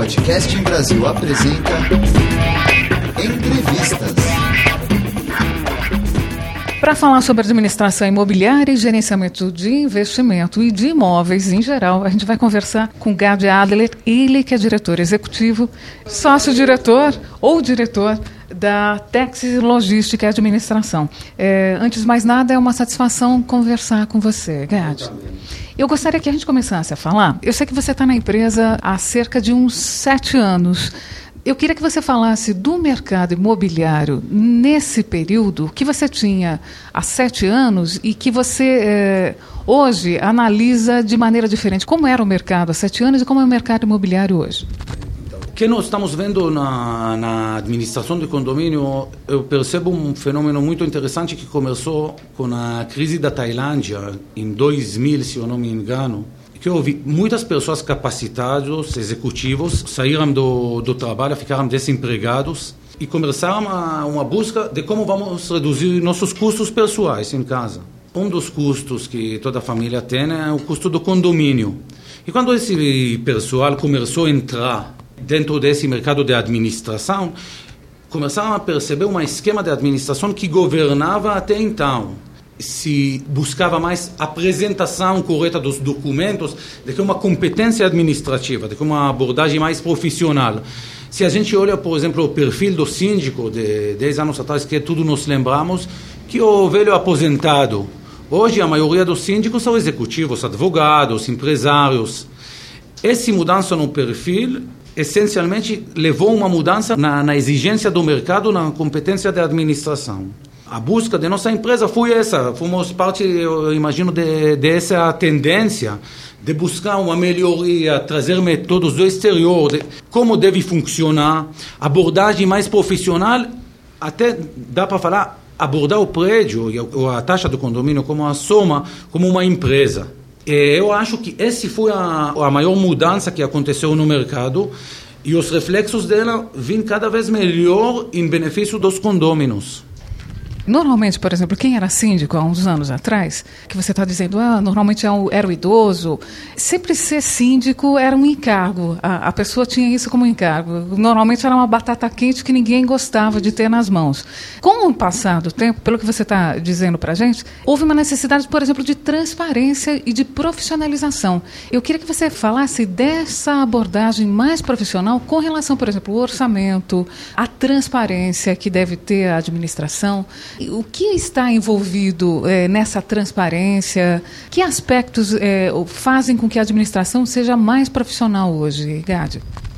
Podcasting Brasil apresenta Entrevistas. Para falar sobre administração imobiliária e gerenciamento de investimento e de imóveis em geral, a gente vai conversar com Gad Adler, ele que é diretor executivo, sócio-diretor ou diretor da Texas Logística e Administração. Antes de mais nada, é uma satisfação conversar com você, Gad. Eu gostaria que a gente começasse a falar. Eu sei que você está na empresa há cerca de uns 7 anos. Eu queria que você falasse do mercado imobiliário nesse período que você tinha há 7 anos e que você hoje analisa de maneira diferente. Como era o mercado há 7 anos e como é o mercado imobiliário hoje? O que nós estamos vendo na administração de condomínio, eu percebo um fenômeno muito interessante que começou com a crise da Tailândia em 2000, se eu não me engano, que eu vi muitas pessoas capacitadas, executivos, saíram do trabalho, ficaram desempregados e começaram uma busca de como vamos reduzir nossos custos pessoais em casa. Um dos custos que toda família tem é o custo do condomínio. E quando esse pessoal começou a entrar dentro desse mercado de administração, começaram a perceber um esquema de administração que governava até então. Se buscava mais apresentação correta dos documentos do que uma competência administrativa, do que uma abordagem mais profissional. Se a gente olha, por exemplo, o perfil do síndico de 10 anos atrás, que tudo nos lembramos, que o velho aposentado. Hoje, a maioria dos síndicos são executivos, advogados, empresários. Essa mudança no perfil, essencialmente, levou uma mudança na exigência do mercado, na competência da administração. A busca de nossa empresa foi essa, fomos parte, eu imagino, dessa tendência de buscar uma melhoria, trazer métodos do exterior, de como deve funcionar, abordagem mais profissional, até dá para falar, abordar o prédio ou a taxa do condomínio como a soma, como uma empresa. Eu acho que essa foi a maior mudança que aconteceu no mercado e os reflexos dela vêm cada vez melhor em benefício dos condôminos. Normalmente, por exemplo, quem era síndico há uns anos atrás, que você está dizendo, normalmente era o idoso, sempre ser síndico era um encargo, a pessoa tinha isso como encargo. Normalmente era uma batata quente que ninguém gostava de ter nas mãos. Com o passar do tempo, pelo que você está dizendo para a gente, houve uma necessidade, por exemplo, de transparência e de profissionalização. Eu queria que você falasse dessa abordagem mais profissional com relação, por exemplo, ao orçamento, a transparência que deve ter a administração. O que está envolvido nessa transparência? Que aspectos fazem com que a administração seja mais profissional hoje, Gad?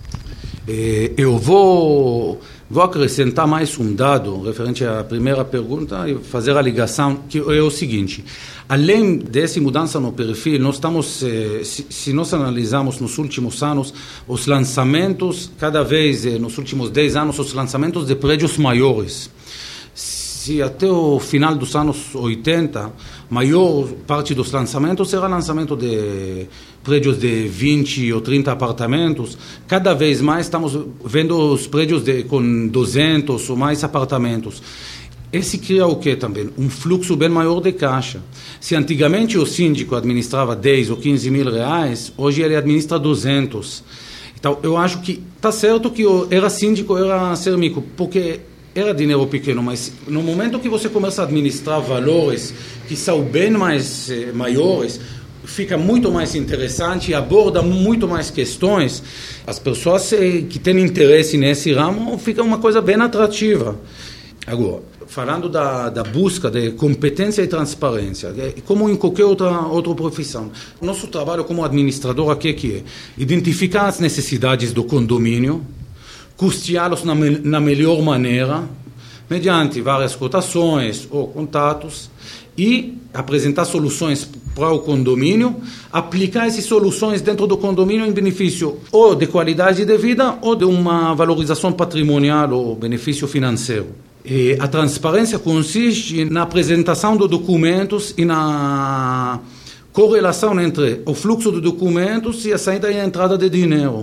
Eu vou acrescentar mais um dado referente à primeira pergunta e fazer a ligação, que é o seguinte. Além dessa mudança no perfil, nós estamos, se nós analisarmos nos últimos anos, os lançamentos, cada vez nos últimos 10 anos, os lançamentos de prédios maiores. Se até o final dos anos 80, a maior parte dos lançamentos era lançamento de prédios de 20 ou 30 apartamentos. Cada vez mais estamos vendo os prédios com 200 ou mais apartamentos. Esse cria o que também? Um fluxo bem maior de caixa. Se antigamente o síndico administrava 10 ou 15 mil reais, hoje ele administra 200. Então, eu acho que está certo que era síndico, era ser mico, porque era dinheiro pequeno, mas no momento que você começa a administrar valores que são bem mais maiores, fica muito mais interessante, aborda muito mais questões. As pessoas que têm interesse nesse ramo, fica uma coisa bem atrativa. Agora, falando da busca de competência e transparência, como em qualquer outra profissão, nosso trabalho como administrador aqui é identificar as necessidades do condomínio, custeá-los na melhor maneira, mediante várias cotações ou contatos, e apresentar soluções para o condomínio, aplicar essas soluções dentro do condomínio em benefício ou de qualidade de vida ou de uma valorização patrimonial ou benefício financeiro. E a transparência consiste na apresentação de documentos e na correlação entre o fluxo de documentos e a saída e a entrada de dinheiro.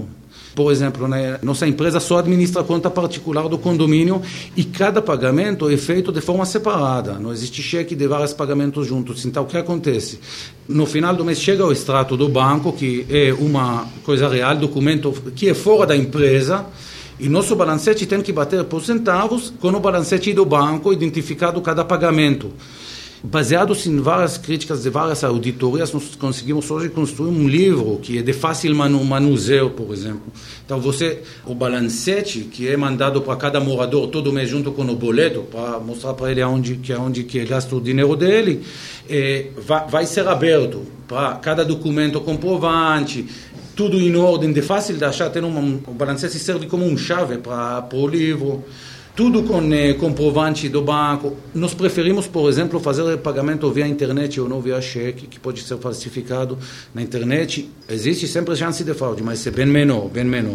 Por exemplo, nossa empresa só administra a conta particular do condomínio e cada pagamento é feito de forma separada. Não existe cheque de vários pagamentos juntos. Então, o que acontece? No final do mês chega o extrato do banco, que é uma coisa real, documento que é fora da empresa, e nosso balancete tem que bater por centavos com o balancete do banco, identificado cada pagamento. Baseados em várias críticas de várias auditorias, nós conseguimos hoje construir um livro que é de fácil manuseio, por exemplo. Então, o balancete que é mandado para cada morador todo mês junto com o boleto, para mostrar para ele onde que gasta o dinheiro dele, vai ser aberto para cada documento comprovante, tudo em ordem, de fácil de achar. O balancete serve como uma chave para o livro. Tudo com comprovante do banco. Nós preferimos, por exemplo, fazer pagamento via internet ou não via cheque, que pode ser falsificado na internet. Existe sempre chance de fraude, mas é bem menor.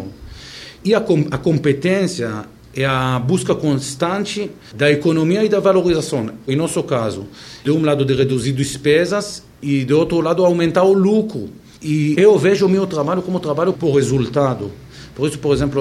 E a competência é a busca constante da economia e da valorização. Em nosso caso, de um lado de reduzir despesas e do outro lado aumentar o lucro. E eu vejo o meu trabalho como trabalho por resultado. Por isso, por exemplo,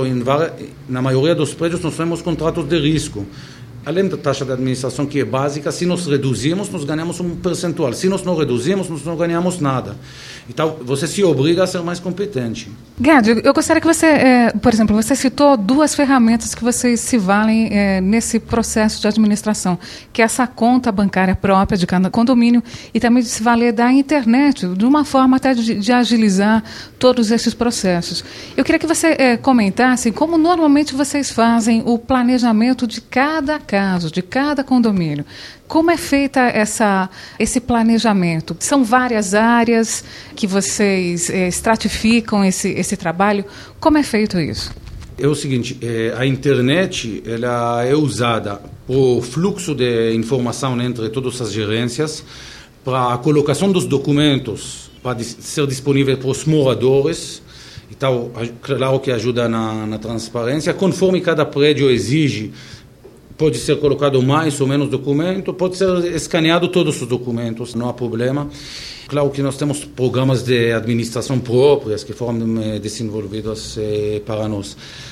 na maioria dos prédios nós temos contratos de risco. Além da taxa de administração que é básica, se nós reduzimos, nós ganhamos um percentual. Se nós não reduzimos, nós não ganhamos nada. Então, você se obriga a ser mais competente. Gad, eu gostaria que você, por exemplo, você citou 2 ferramentas que vocês se valem nesse processo de administração, que é essa conta bancária própria de cada condomínio e também de se valer da internet, de uma forma até de agilizar todos esses processos. Eu queria que você comentasse como normalmente vocês fazem o planejamento de cada caso, de cada condomínio. Como é feita esse planejamento? São várias áreas que vocês estratificam esse trabalho? Como é feito isso? É o seguinte, a internet ela é usada por fluxo de informação entre todas as gerências para a colocação dos documentos para ser disponível para os moradores. Então, claro que ajuda na transparência, conforme cada prédio exige. Pode ser colocado mais ou menos documento, pode ser escaneado todos os documentos, não há problema. Claro que nós temos programas de administração próprias que foram desenvolvidos para nós.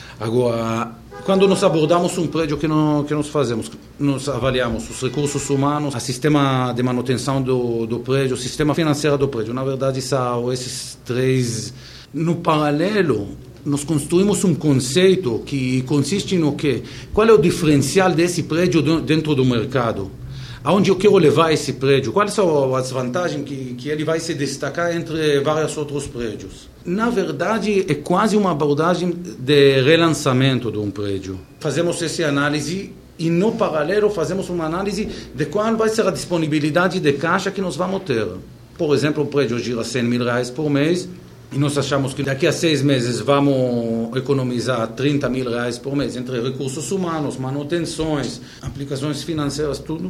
Agora, quando nós abordamos um prédio, que nós fazemos? Nós avaliamos os recursos humanos, o sistema de manutenção do prédio, o sistema financeiro do prédio. Na verdade, são esses 3 no paralelo. Nós construímos um conceito que consiste no quê? Qual é o diferencial desse prédio dentro do mercado? Aonde eu quero levar esse prédio? Quais são as vantagens que ele vai se destacar entre vários outros prédios? Na verdade, é quase uma abordagem de relançamento de um prédio. Fazemos essa análise e, no paralelo, fazemos uma análise de qual vai ser a disponibilidade de caixa que nós vamos ter. Por exemplo, o prédio gira R$100.000 por mês, e nós achamos que daqui a 6 meses vamos economizar R$30.000 por mês, entre recursos humanos, manutenções, aplicações financeiras, tudo.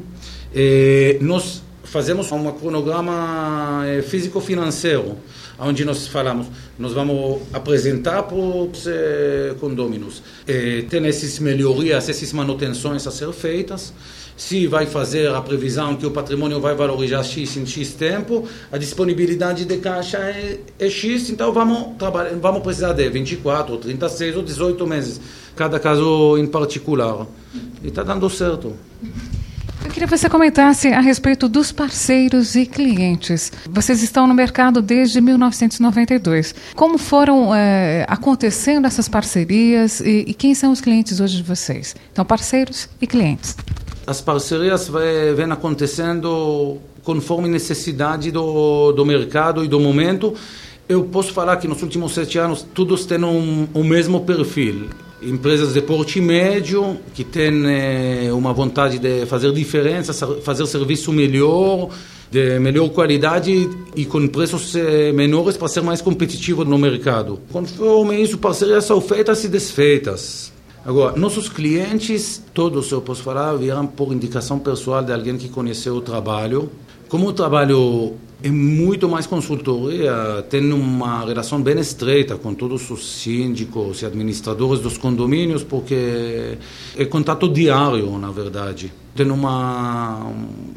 Nós fazemos um cronograma físico-financeiro, onde nós falamos, nós vamos apresentar para os condôminos, tem essas melhorias, essas manutenções a ser feitas. Se vai fazer a previsão que o patrimônio vai valorizar X em X tempo, a disponibilidade de caixa é X, então vamos precisar de 24, 36 ou 18 meses, cada caso em particular. E está dando certo. Eu queria que você comentasse a respeito dos parceiros e clientes. Vocês estão no mercado desde 1992. Como foram acontecendo essas parcerias e quem são os clientes hoje de vocês? Então, parceiros e clientes. As parcerias vêm acontecendo conforme necessidade do mercado e do momento. Eu posso falar que nos últimos 7 anos todos têm o mesmo perfil. Empresas de porte médio, que têm uma vontade de fazer diferença, fazer serviço melhor, de melhor qualidade e com preços menores para ser mais competitivo no mercado. Conforme isso, parcerias são feitas e desfeitas. Agora, nossos clientes, todos, eu posso falar, vieram por indicação pessoal de alguém que conheceu o trabalho. Como o trabalho é muito mais consultoria, tem uma relação bem estreita com todos os síndicos e administradores dos condomínios, porque é contato diário, na verdade. Tem uma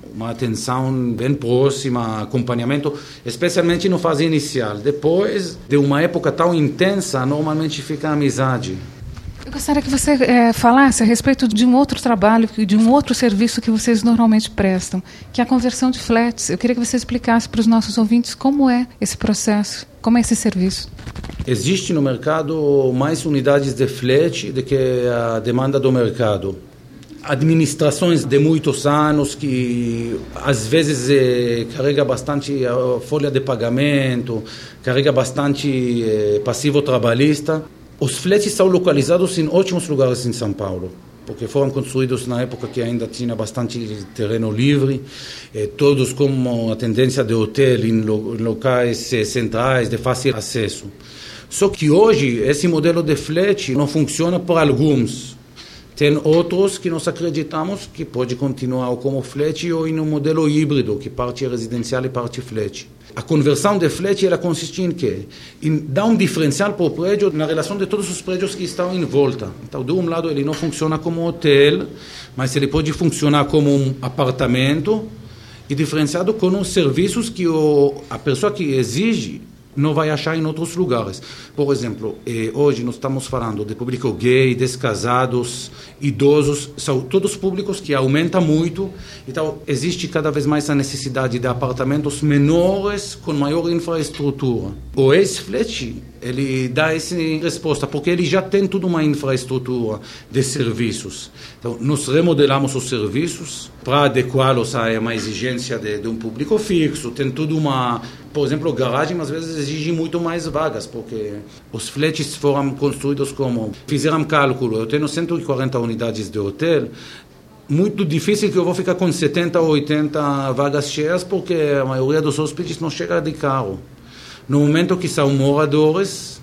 atenção bem próxima, acompanhamento, especialmente na fase inicial. Depois de uma época tão intensa, normalmente fica amizade. Eu gostaria que você falasse a respeito de um outro trabalho, de um outro serviço que vocês normalmente prestam, que é a conversão de flats. Eu queria que você explicasse para os nossos ouvintes como é esse processo, como é esse serviço. Existe no mercado mais unidades de flat do que a demanda do mercado. Administrações de muitos anos que às vezes carrega bastante a folha de pagamento, carrega bastante passivo trabalhista. Os flats são localizados em ótimos lugares em São Paulo, porque foram construídos na época que ainda tinha bastante terreno livre, todos com a tendência de hotel em locais centrais, de fácil acesso. Só que hoje esse modelo de flat não funciona para alguns. Tem outros que nós acreditamos que pode continuar como flat ou em um modelo híbrido, que parte é residencial e parte flat. A conversão de flat ela consiste em quê? Em dar um diferencial para o prédio na relação de todos os prédios que estão em volta. Então, de um lado, ele não funciona como hotel, mas ele pode funcionar como um apartamento e diferenciado com os serviços que a pessoa que exige não vai achar em outros lugares. Por exemplo, hoje nós estamos falando de público gay, descasados, idosos, são todos públicos que aumentam muito, então existe cada vez mais a necessidade de apartamentos menores com maior infraestrutura. O ex-flat, ele dá essa resposta, porque ele já tem toda uma infraestrutura de serviços. Então, nós remodelamos os serviços para adequá-los a uma exigência de um público fixo, tem tudo uma... Por exemplo, garagem às vezes exige muito mais vagas, porque os flats foram construídos como... Fizeram cálculo, eu tenho 140 unidades de hotel, muito difícil que eu vou ficar com 70 ou 80 vagas cheias, porque a maioria dos hóspedes não chega de carro. No momento que são moradores,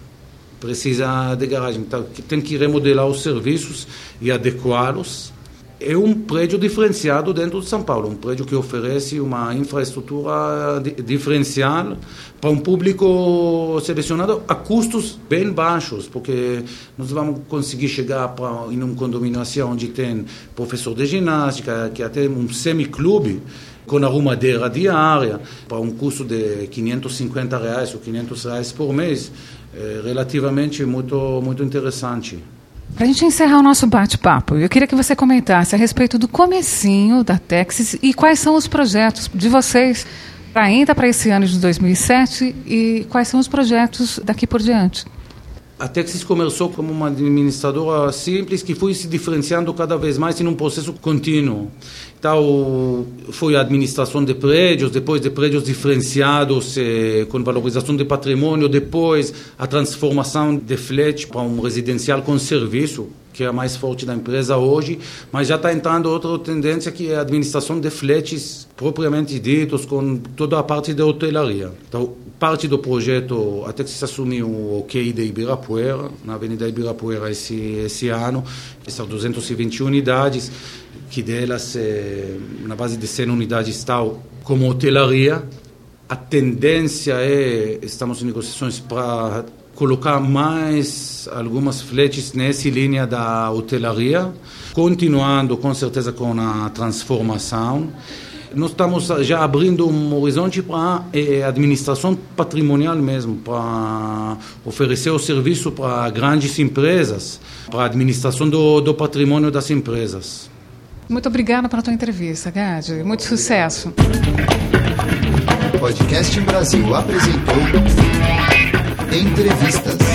precisa de garagem. Então, tem que remodelar os serviços e adequá-los. É um prédio diferenciado dentro de São Paulo, um prédio que oferece uma infraestrutura diferencial para um público selecionado a custos bem baixos, porque nós vamos conseguir chegar em um condomínio assim, onde tem professor de ginástica, que até um semiclube, com arrumadeira diária, para um custo de R$550 ou R$500 por mês, é relativamente muito interessante. Para a gente encerrar o nosso bate-papo, eu queria que você comentasse a respeito do comecinho da Texis e quais são os projetos de vocês ainda para esse ano de 2007 e quais são os projetos daqui por diante. A Texis começou como uma administradora simples que foi se diferenciando cada vez mais em um processo contínuo. Então, foi a administração de prédios, depois de prédios diferenciados com valorização de patrimônio, depois a transformação de flat para um residencial com serviço, que é a mais forte da empresa hoje, mas já está entrando outra tendência que é a administração de flats propriamente ditos, com toda a parte da hotelaria. Então, parte do projeto, a Texis assumiu o OK de Ibirapuera, na Avenida Ibirapuera esse ano, são 220 unidades, que delas, na base de 100 unidades, estão como hotelaria. A tendência estamos em negociações para colocar mais algumas flats nessa linha da hotelaria, continuando com certeza com a transformação. Nós estamos já abrindo um horizonte para a administração patrimonial mesmo, para oferecer o serviço para grandes empresas, para a administração do patrimônio das empresas. Muito obrigada pela tua entrevista, Gade. Muito sucesso. Podcast Brasil apresentou Entrevistas.